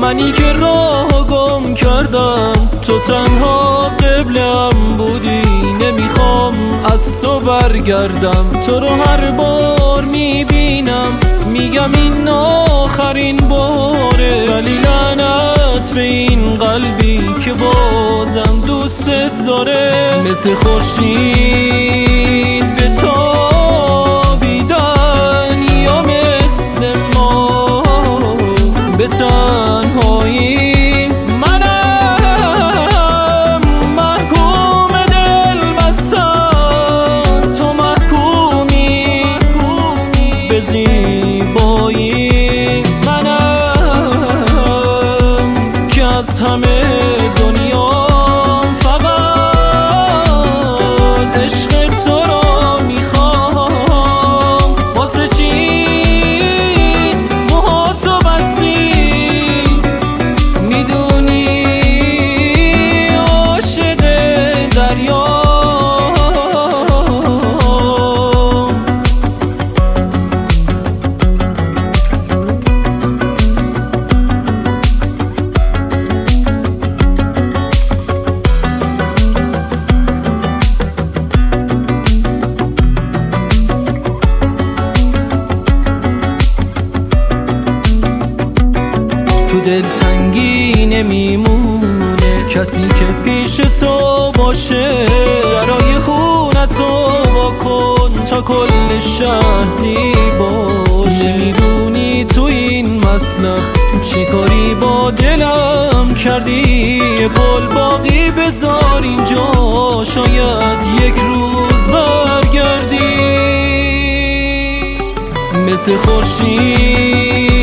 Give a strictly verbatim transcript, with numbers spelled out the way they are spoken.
منی که راه گم کردم، تو تنها قبلم بودی. نمیخوام از تو برگردم، تو رو هر بار میبینم میگم این آخرین باره. ولی لعنت به این قلبی که بازم دوستت داره. مثل خورشید به تابیدن یا مثل ما به تنهایی. منم محکوم دل بستن، تو محکومی به زیبایی. منم که از همه دنیا فقط عشق تو را میخوام. واسه چی موهاتو بستی؟ میدونی عاشق دریا. تو دلتنگی نمیمونه کسی که پیش تو باشه. برای خونتو وا کن تا کل شهر زیباشه. نمیدونی تو این مسلخ چی کاری با دلم کردی. یه پل باقی بذار اینجا، شاید یک روز برگردی. مثل خورشید